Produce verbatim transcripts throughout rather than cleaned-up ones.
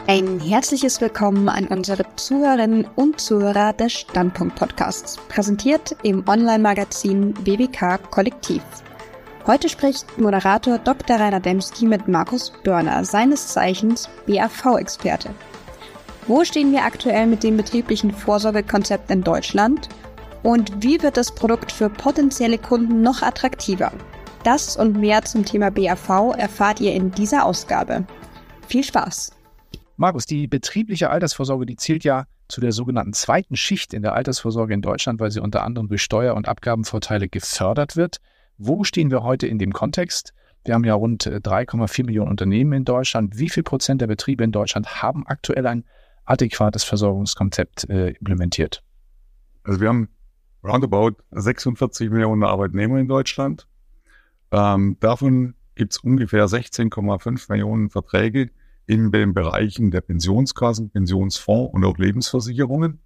Ein herzliches Willkommen an unsere Zuhörerinnen und Zuhörer des Standpunkt-Podcasts, präsentiert im Online-Magazin B W K Kollektiv. Heute spricht Moderator Doktor Rainer Dembski mit Markus Börner, seines Zeichens B A V-Experte. Wo stehen wir aktuell mit dem betrieblichen Vorsorgekonzept in Deutschland? Und wie wird das Produkt für potenzielle Kunden noch attraktiver? Das und mehr zum Thema B A V erfahrt ihr in dieser Ausgabe. Viel Spaß! Markus, die betriebliche Altersvorsorge, die zählt ja zu der sogenannten zweiten Schicht in der Altersvorsorge in Deutschland, weil sie unter anderem durch Steuer- und Abgabenvorteile gefördert wird. Wo stehen wir heute in dem Kontext? Wir haben ja rund drei Komma vier Millionen Unternehmen in Deutschland. Wie viel Prozent der Betriebe in Deutschland haben aktuell ein adäquates Versorgungskonzept äh, implementiert? Also wir haben roundabout sechsundvierzig Millionen Arbeitnehmer in Deutschland. Ähm, davon gibt es ungefähr sechzehn Komma fünf Millionen Verträge in den Bereichen der Pensionskassen, Pensionsfonds und auch Lebensversicherungen.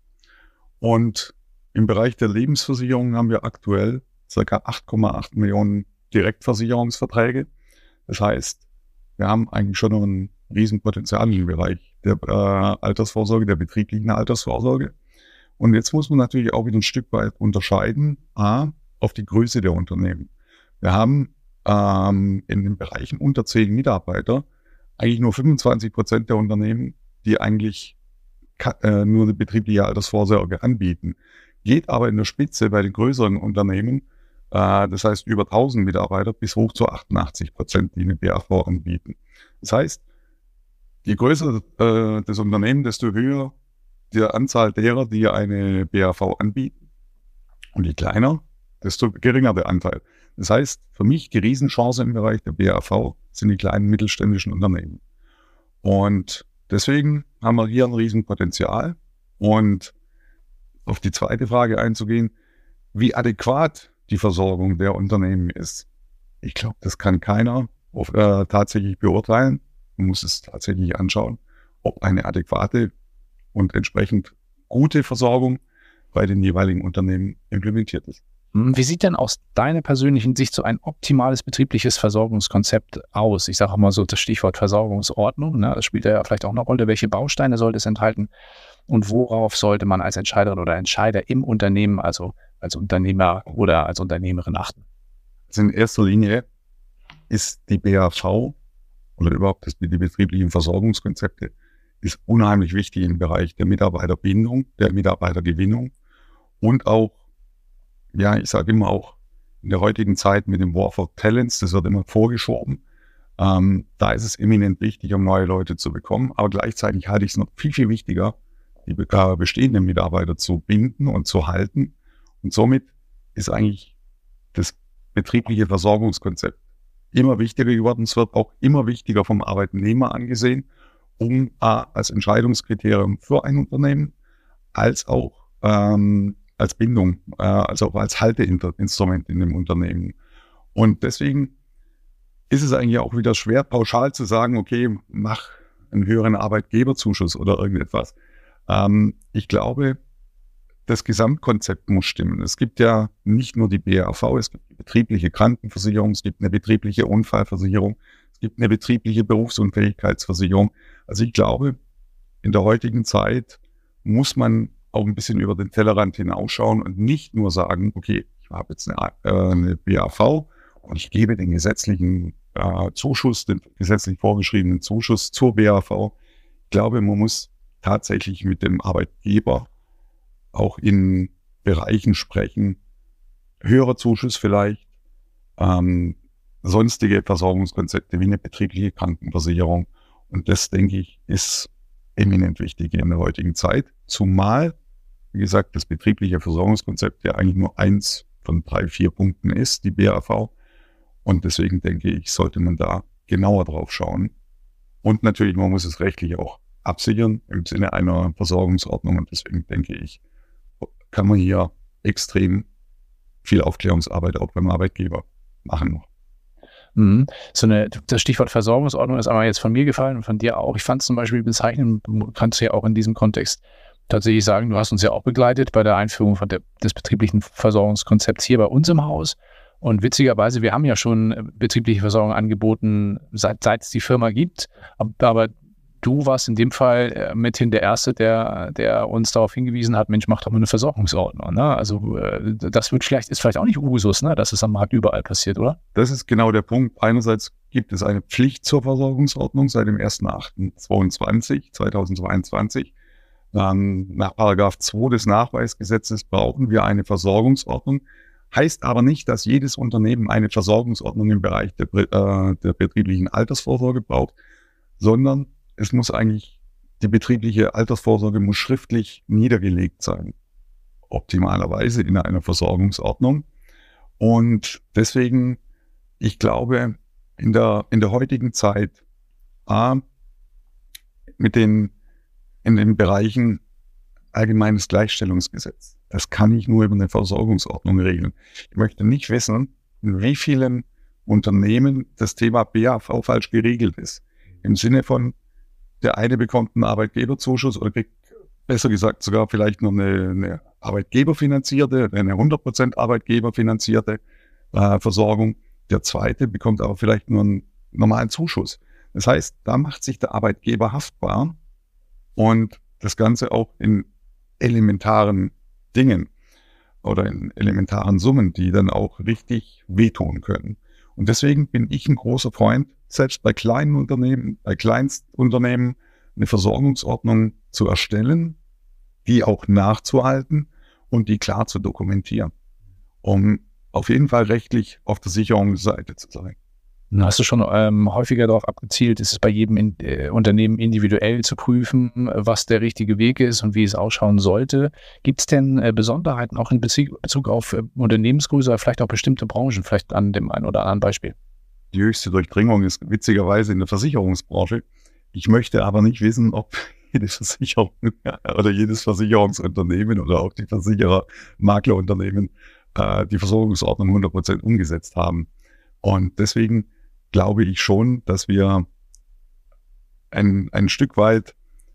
Und im Bereich der Lebensversicherungen haben wir aktuell ca. acht Komma acht Millionen Direktversicherungsverträge. Das heißt, wir haben eigentlich schon noch ein Riesenpotenzial im Bereich der äh, Altersvorsorge, der betrieblichen Altersvorsorge. Und jetzt muss man natürlich auch wieder ein Stück weit unterscheiden, a, auf die Größe der Unternehmen. Wir haben ähm, in den Bereichen unter zehn Mitarbeiter eigentlich nur fünfundzwanzig Prozent der Unternehmen, die eigentlich äh, nur eine betriebliche Altersvorsorge anbieten. Geht aber in der Spitze bei den größeren Unternehmen, äh, das heißt über tausend Mitarbeiter, bis hoch zu achtundachtzig Prozent, die eine B A V anbieten. Das heißt, je größer äh, das Unternehmen, desto höher die Anzahl derer, die eine B A V anbieten. Und je kleiner, desto geringer der Anteil. Das heißt, für mich die Riesenchance im Bereich der B A V sind die kleinen mittelständischen Unternehmen. Und deswegen haben wir hier ein Riesenpotenzial. Und auf die zweite Frage einzugehen, wie adäquat die Versorgung der Unternehmen ist. Ich glaube, das kann keiner auf, äh, tatsächlich beurteilen. Man muss es tatsächlich anschauen, ob eine adäquate und entsprechend gute Versorgung bei den jeweiligen Unternehmen implementiert ist. Wie sieht denn aus deiner persönlichen Sicht so ein optimales betriebliches Versorgungskonzept aus? Ich sage auch mal so das Stichwort Versorgungsordnung. Ne? Das spielt ja vielleicht auch eine Rolle. Welche Bausteine sollte es enthalten? Und worauf sollte man als Entscheiderin oder Entscheider im Unternehmen, also als Unternehmer oder als Unternehmerin achten? Also in erster Linie ist die B A V oder überhaupt das, die betrieblichen Versorgungskonzepte ist unheimlich wichtig im Bereich der Mitarbeiterbindung, der Mitarbeitergewinnung und auch, ja, ich sage immer auch in der heutigen Zeit mit dem War for Talents, das wird immer vorgeschoben. Ähm, da ist es eminent wichtig, um neue Leute zu bekommen. Aber gleichzeitig halte ich es noch viel, viel wichtiger, die äh, bestehenden Mitarbeiter zu binden und zu halten. Und somit ist eigentlich das betriebliche Versorgungskonzept immer wichtiger geworden. Es wird auch immer wichtiger vom Arbeitnehmer angesehen, um A, als Entscheidungskriterium für ein Unternehmen, als auch ähm, als Bindung, äh, also auch als Halteinstrument in dem Unternehmen. Und deswegen ist es eigentlich auch wieder schwer, pauschal zu sagen, okay, mach einen höheren Arbeitgeberzuschuss oder irgendetwas. Ähm, ich glaube, das Gesamtkonzept muss stimmen. Es gibt ja nicht nur die B A V, es gibt die betriebliche Krankenversicherung, es gibt eine betriebliche Unfallversicherung, es gibt eine betriebliche Berufsunfähigkeitsversicherung. Also ich glaube, in der heutigen Zeit muss man auch ein bisschen über den Tellerrand hinausschauen und nicht nur sagen, okay, ich habe jetzt eine, äh, eine B A V und ich gebe den gesetzlichen äh, Zuschuss, den gesetzlich vorgeschriebenen Zuschuss zur B A V. Ich glaube, man muss tatsächlich mit dem Arbeitgeber auch in Bereichen sprechen, höherer Zuschuss vielleicht, ähm, sonstige Versorgungskonzepte wie eine betriebliche Krankenversicherung. Und das, denke ich, ist eminent wichtig in der heutigen Zeit. Zumal, wie gesagt, das betriebliche Versorgungskonzept ja eigentlich nur eins von drei, vier Punkten ist, die B A V. Und deswegen denke ich, sollte man da genauer drauf schauen. Und natürlich, man muss es rechtlich auch absichern im Sinne einer Versorgungsordnung. Und deswegen denke ich, kann man hier extrem viel Aufklärungsarbeit auch beim Arbeitgeber machen noch. Mhm. So eine, das Stichwort Versorgungsordnung ist einmal jetzt von mir gefallen und von dir auch. Ich fand es zum Beispiel bezeichnend, du kannst ja auch in diesem Kontext tatsächlich sagen, du hast uns ja auch begleitet bei der Einführung von der, des betrieblichen Versorgungskonzepts hier bei uns im Haus. Und witzigerweise, wir haben ja schon betriebliche Versorgung angeboten, seit, seit es die Firma gibt. Aber du warst in dem Fall äh, mithin der Erste, der, der uns darauf hingewiesen hat, Mensch, mach doch mal eine Versorgungsordnung. Ne? Also äh, das wird vielleicht, ist vielleicht auch nicht Usus, ne? Dass es am Markt überall passiert, oder? Das ist genau der Punkt. Einerseits gibt es eine Pflicht zur Versorgungsordnung seit dem ersten achten zweitausendzweiundzwanzig. Ähm, nach Paragraph zwei des Nachweisgesetzes brauchen wir eine Versorgungsordnung. Heißt aber nicht, dass jedes Unternehmen eine Versorgungsordnung im Bereich der, äh, der betrieblichen Altersvorsorge braucht, sondern es muss eigentlich, die betriebliche Altersvorsorge muss schriftlich niedergelegt sein. Optimalerweise in einer Versorgungsordnung. Und deswegen, ich glaube, in der, in der heutigen Zeit, A, mit den, in den Bereichen allgemeines Gleichstellungsgesetz, das kann ich nur über eine Versorgungsordnung regeln. Ich möchte nicht wissen, in wie vielen Unternehmen das Thema B A V falsch geregelt ist. Im Sinne von, der eine bekommt einen Arbeitgeberzuschuss oder kriegt, besser gesagt, sogar vielleicht noch eine, eine arbeitgeberfinanzierte, eine hundert Prozent arbeitgeberfinanzierte äh, Versorgung. Der zweite bekommt aber vielleicht nur einen normalen Zuschuss. Das heißt, da macht sich der Arbeitgeber haftbar und das Ganze auch in elementaren Dingen oder in elementaren Summen, die dann auch richtig wehtun können. Und deswegen bin ich ein großer Freund, selbst bei kleinen Unternehmen, bei Kleinstunternehmen eine Versorgungsordnung zu erstellen, die auch nachzuhalten und die klar zu dokumentieren, um auf jeden Fall rechtlich auf der Sicherungsseite zu sein. Hast du schon ähm, häufiger darauf abgezielt, ist es bei jedem in, äh, Unternehmen individuell zu prüfen, was der richtige Weg ist und wie es ausschauen sollte? Gibt es denn äh, Besonderheiten auch in Bezug, Bezug auf äh, Unternehmensgröße oder vielleicht auch bestimmte Branchen, vielleicht an dem einen oder anderen Beispiel? Die höchste Durchdringung ist witzigerweise in der Versicherungsbranche. Ich möchte aber nicht wissen, ob jede Versicherung oder jedes Versicherungsunternehmen oder auch die Versicherer, Maklerunternehmen äh, die Versorgungsordnung hundert Prozent umgesetzt haben. Und deswegen glaube ich schon, dass wir ein, ein Stück weit,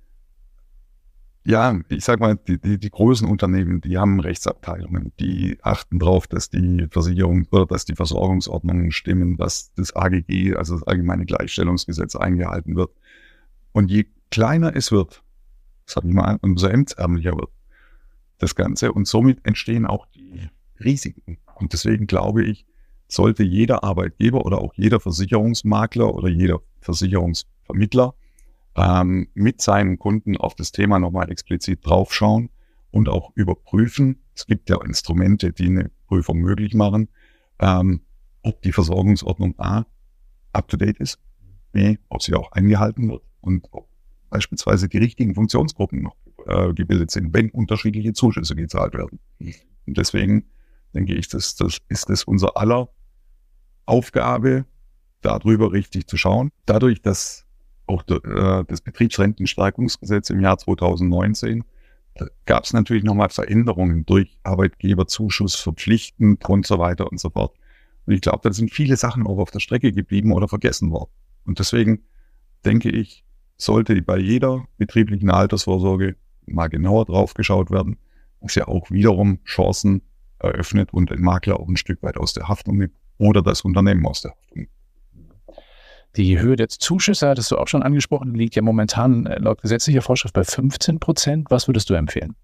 ja, ich sag mal, die, die, die großen Unternehmen, die haben Rechtsabteilungen, die achten darauf, dass die Versicherung oder dass die Versorgungsordnungen stimmen, dass das A G G, also das Allgemeine Gleichstellungsgesetz, eingehalten wird. Und je kleiner es wird, sag ich mal, umso hemdsärmlicher wird das Ganze und somit entstehen auch die Risiken. Und deswegen glaube ich, sollte jeder Arbeitgeber oder auch jeder Versicherungsmakler oder jeder Versicherungsvermittler ähm, mit seinen Kunden auf das Thema nochmal explizit draufschauen und auch überprüfen. Es gibt ja Instrumente, die eine Prüfung möglich machen, ähm, ob die Versorgungsordnung A up-to-date ist, B, ob sie auch eingehalten wird und ob beispielsweise die richtigen Funktionsgruppen noch äh, gebildet sind, wenn unterschiedliche Zuschüsse gezahlt werden. Und deswegen denke ich, das, das ist es unser aller Aufgabe, darüber richtig zu schauen. Dadurch, dass auch der, äh, das Betriebsrentenstärkungsgesetz im Jahr zweitausendneunzehn, da gab es natürlich nochmal Veränderungen durch Arbeitgeberzuschuss verpflichtend und so weiter und so fort. Und ich glaube, da sind viele Sachen auch auf der Strecke geblieben oder vergessen worden. Und deswegen denke ich, sollte bei jeder betrieblichen Altersvorsorge mal genauer drauf geschaut werden, was ja auch wiederum Chancen eröffnet und den Makler auch ein Stück weit aus der Haftung nimmt oder das Unternehmen aus der Haftung nimmt. Die Höhe der Zuschüsse, hattest du auch schon angesprochen, liegt ja momentan laut gesetzlicher Vorschrift bei fünfzehn Prozent. Was würdest du empfehlen?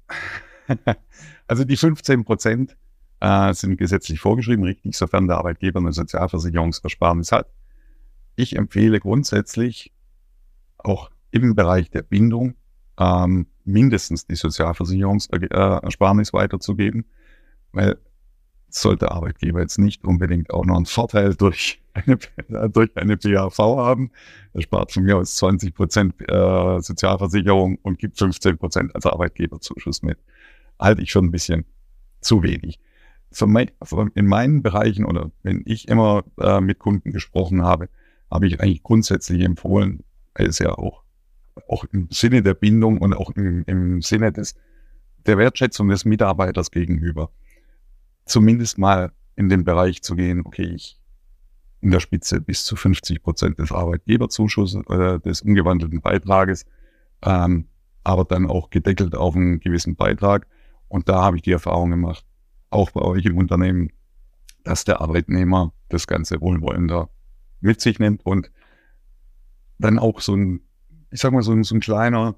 Also die fünfzehn Prozent äh, sind gesetzlich vorgeschrieben, richtig, sofern der Arbeitgeber eine Sozialversicherungsersparnis hat. Ich empfehle grundsätzlich auch im Bereich der Bindung ähm, mindestens die Sozialversicherungsersparnis weiterzugeben, weil sollte der Arbeitgeber jetzt nicht unbedingt auch noch einen Vorteil durch eine, durch eine B A V haben. Er spart von mir aus zwanzig Prozent äh, Sozialversicherung und gibt fünfzehn Prozent als Arbeitgeberzuschuss mit. Halte ich schon ein bisschen zu wenig. Mein, in meinen Bereichen oder wenn ich immer äh, mit Kunden gesprochen habe, habe ich eigentlich grundsätzlich empfohlen, weil es ja auch, auch im Sinne der Bindung und auch im, im Sinne des, der Wertschätzung des Mitarbeiters gegenüber, zumindest mal in den Bereich zu gehen, okay, ich in der Spitze bis zu fünfzig Prozent des Arbeitgeberzuschusses oder des umgewandelten Beitrages, ähm, aber dann auch gedeckelt auf einen gewissen Beitrag. Und da habe ich die Erfahrung gemacht, auch bei euch im Unternehmen, dass der Arbeitnehmer das Ganze wohlwollender mit sich nimmt und dann auch so ein ich sag mal, so, so ein kleiner,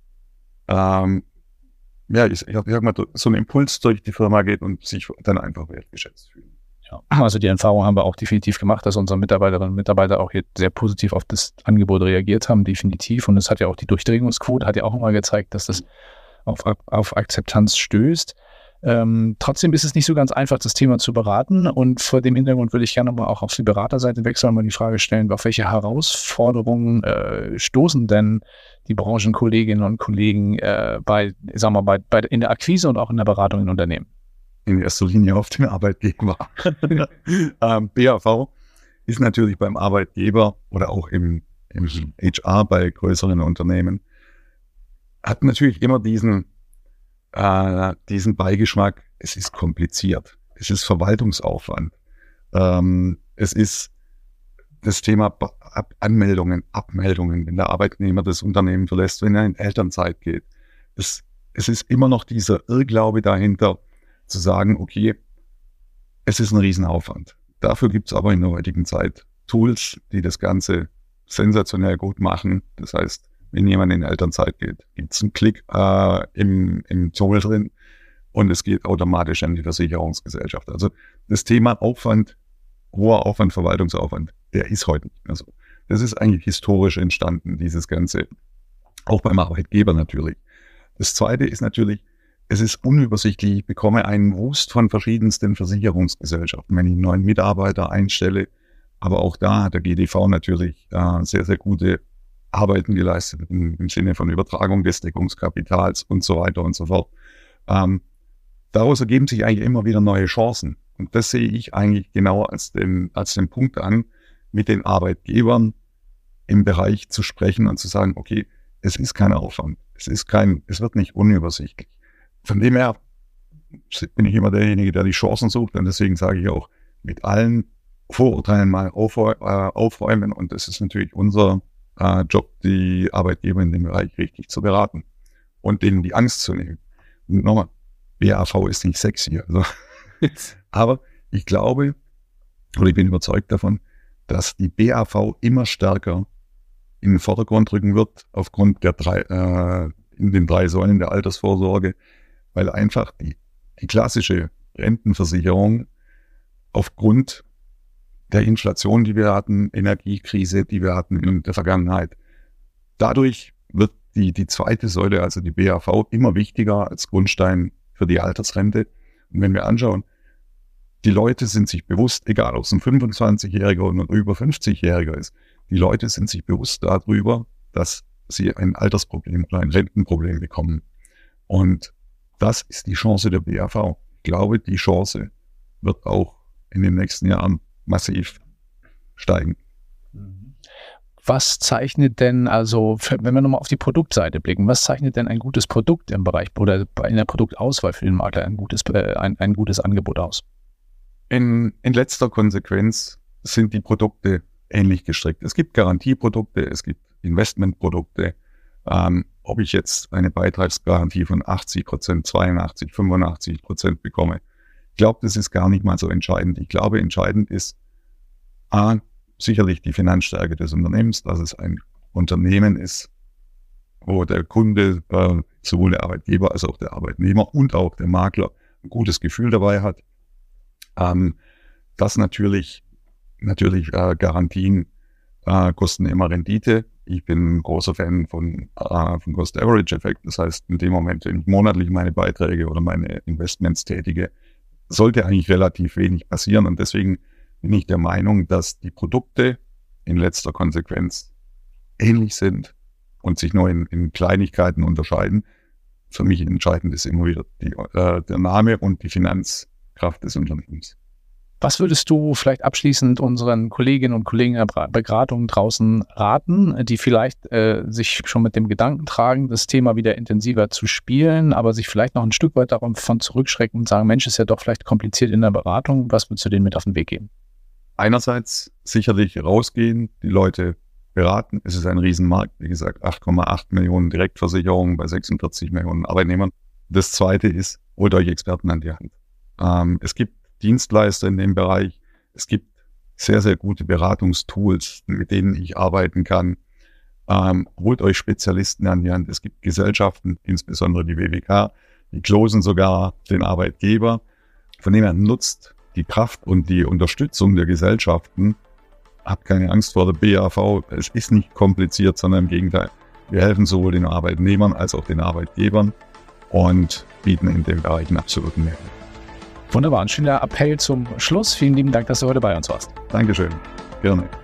ähm, ja, ich, ich sag mal, so ein Impuls durch die Firma geht und sich dann einfach wertgeschätzt fühlen. Ja, also die Erfahrung haben wir auch definitiv gemacht, dass unsere Mitarbeiterinnen und Mitarbeiter auch hier sehr positiv auf das Angebot reagiert haben, definitiv. Und es hat ja auch die Durchdringungsquote, hat ja auch immer gezeigt, dass das auf, auf Akzeptanz stößt. Ähm, trotzdem ist es nicht so ganz einfach, das Thema zu beraten. Und vor dem Hintergrund würde ich gerne mal auch auf die Beraterseite wechseln und mal die Frage stellen, auf welche Herausforderungen äh, stoßen denn die Branchenkolleginnen und Kollegen äh, bei, sagen wir, bei, bei, in der Akquise und auch in der Beratung in Unternehmen? In erster Linie auf den Arbeitgeber. ähm, B A V ist natürlich beim Arbeitgeber oder auch im, im H R bei größeren Unternehmen, hat natürlich immer diesen, äh, diesen Beigeschmack, es ist kompliziert, es ist Verwaltungsaufwand, ähm, es ist das Thema Ab- Anmeldungen, Abmeldungen, wenn der Arbeitnehmer das Unternehmen verlässt, wenn er in Elternzeit geht. Es, es ist immer noch dieser Irrglaube dahinter, zu sagen, okay, es ist ein Riesenaufwand. Dafür gibt es aber in der heutigen Zeit Tools, die das Ganze sensationell gut machen. Das heißt, wenn jemand in Elternzeit geht, gibt es einen Klick äh, im, im Tool drin und es geht automatisch an die Versicherungsgesellschaft. Also das Thema Aufwand, hoher Aufwand, Verwaltungsaufwand, der ist heute nicht mehr so. Das ist eigentlich historisch entstanden, dieses Ganze, auch beim Arbeitgeber natürlich. Das Zweite ist natürlich, es ist unübersichtlich. Ich bekomme einen Wust von verschiedensten Versicherungsgesellschaften, wenn ich einen neuen Mitarbeiter einstelle. Aber auch da hat der G D V natürlich äh, sehr, sehr gute Arbeiten geleistet im, im Sinne von Übertragung des Deckungskapitals und so weiter und so fort. Ähm, daraus ergeben sich eigentlich immer wieder neue Chancen. Und das sehe ich eigentlich genau als den, als den Punkt an, mit den Arbeitgebern im Bereich zu sprechen und zu sagen, okay, es ist kein Aufwand. Es ist kein, es wird nicht unübersichtlich. Von dem her bin ich immer derjenige, der die Chancen sucht und deswegen sage ich auch, mit allen Vorurteilen mal aufräumen und das ist natürlich unser äh, Job, die Arbeitgeber in dem Bereich richtig zu beraten und denen die Angst zu nehmen. Und nochmal, B A V ist nicht sexy, also. Aber ich glaube, oder ich bin überzeugt davon, dass die B A V immer stärker in den Vordergrund rücken wird aufgrund der drei, äh, in den drei Säulen der Altersvorsorge, weil einfach die, die klassische Rentenversicherung aufgrund der Inflation, die wir hatten, Energiekrise, die wir hatten in der Vergangenheit, dadurch wird die, die zweite Säule, also die B A V, immer wichtiger als Grundstein für die Altersrente. Und wenn wir anschauen, die Leute sind sich bewusst, egal ob es ein fünfundzwanzigjähriger oder ein über fünfzigjähriger ist, die Leute sind sich bewusst darüber, dass sie ein Altersproblem oder ein Rentenproblem bekommen. Und das ist die Chance der B A V. Ich glaube, die Chance wird auch in den nächsten Jahren massiv steigen. Was zeichnet denn, also wenn wir nochmal auf die Produktseite blicken, was zeichnet denn ein gutes Produkt im Bereich oder in der Produktauswahl für den Makler ein gutes, äh, ein, ein gutes Angebot aus? In, in letzter Konsequenz sind die Produkte ähnlich gestrickt. Es gibt Garantieprodukte, es gibt Investmentprodukte. Ähm, ob ich jetzt eine Beitragsgarantie von achtzig Prozent, zweiundachtzig, fünfundachtzig Prozent bekomme, ich glaube, das ist gar nicht mal so entscheidend. Ich glaube, entscheidend ist A, sicherlich die Finanzstärke des Unternehmens, dass es ein Unternehmen ist, wo der Kunde, äh, sowohl der Arbeitgeber als auch der Arbeitnehmer und auch der Makler ein gutes Gefühl dabei hat. Ähm, dass natürlich, natürlich äh, Garantien äh, kosten immer Rendite. Ich bin ein großer Fan von, äh, von Cost-Average-Effekt. Das heißt, in dem Moment, wenn ich monatlich meine Beiträge oder meine Investments tätige, sollte eigentlich relativ wenig passieren. Und deswegen bin ich der Meinung, dass die Produkte in letzter Konsequenz ähnlich sind und sich nur in, in Kleinigkeiten unterscheiden. Für mich entscheidend ist immer wieder die, äh, der Name und die Finanzkraft des Unternehmens. Was würdest du vielleicht abschließend unseren Kolleginnen und Kollegen in der Beratung draußen raten, die vielleicht äh, sich schon mit dem Gedanken tragen, das Thema wieder intensiver zu spielen, aber sich vielleicht noch ein Stück weit davon zurückschrecken und sagen, Mensch, ist ja doch vielleicht kompliziert in der Beratung. Was würdest du denen mit auf den Weg geben? Einerseits sicherlich rausgehen, die Leute beraten. Es ist ein Riesenmarkt, wie gesagt, acht Komma acht Millionen Direktversicherungen bei sechsundvierzig Millionen Arbeitnehmern. Das Zweite ist, holt euch Experten an die Hand. Ähm, es gibt Dienstleister in dem Bereich. Es gibt sehr, sehr gute Beratungstools, mit denen ich arbeiten kann. Ähm, holt euch Spezialisten an die Hand. Es gibt Gesellschaften, insbesondere die W W K, die closen sogar den Arbeitgeber. Von dem her nutzt die Kraft und die Unterstützung der Gesellschaften. Habt keine Angst vor der B A V. Es ist nicht kompliziert, sondern im Gegenteil. Wir helfen sowohl den Arbeitnehmern als auch den Arbeitgebern und bieten in dem Bereich einen absoluten Mehrwert. Wunderbar. Ein schöner Appell zum Schluss. Vielen lieben Dank, dass du heute bei uns warst. Dankeschön. Gerne.